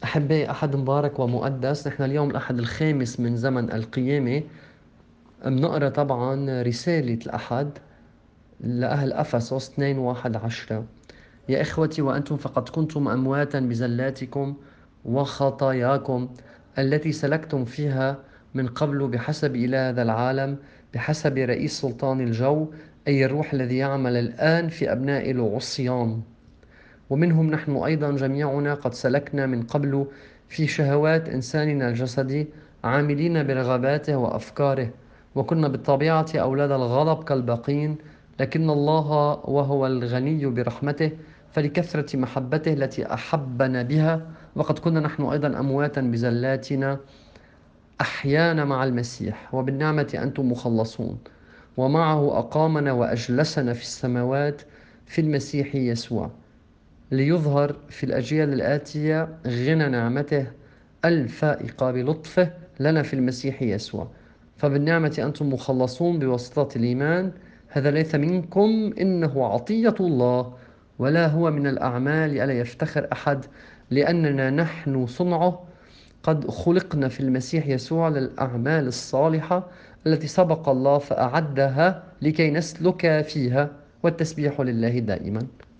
أحبائي، أحد مبارك ومقدس. نحن اليوم الأحد الخامس من زمن القيامة. بنقرأ طبعا رسالة الأحد لأهل أفسس 2:1-10. يا إخوتي، وأنتم فقد كنتم أمواتا بزلاتكم وخطاياكم التي سلكتم فيها من قبل بحسب إله هذا العالم، بحسب رئيس سلطان الجو، أي الروح الذي يعمل الآن في أبناء العصيان. ومنهم نحن أيضا جميعنا قد سلكنا من قبل في شهوات إنساننا الجسدي، عاملين برغباته وأفكاره، وكنا بالطبيعة أولاد الغضب كالباقين. لكن الله وهو الغني برحمته فلكثرة محبته التي أحبنا بها، وقد كنا نحن أيضا أمواتا بزلاتنا، أحيانا مع المسيح، وبالنعمة أنتم مخلصون. ومعه أقامنا وأجلسنا في السماوات في المسيح يسوع، ليظهر في الأجيال الآتية غنى نعمته الفائقة بلطفه لنا في المسيح يسوع. فبالنعمة أنتم مخلصون بواسطة الإيمان، هذا ليس منكم، إنه عطية الله، ولا هو من الأعمال ألا يفتخر أحد، لأننا نحن صنعه، قد خلقنا في المسيح يسوع للأعمال الصالحة التي سبق الله فأعدها لكي نسلك فيها، والتسبيح لله دائما.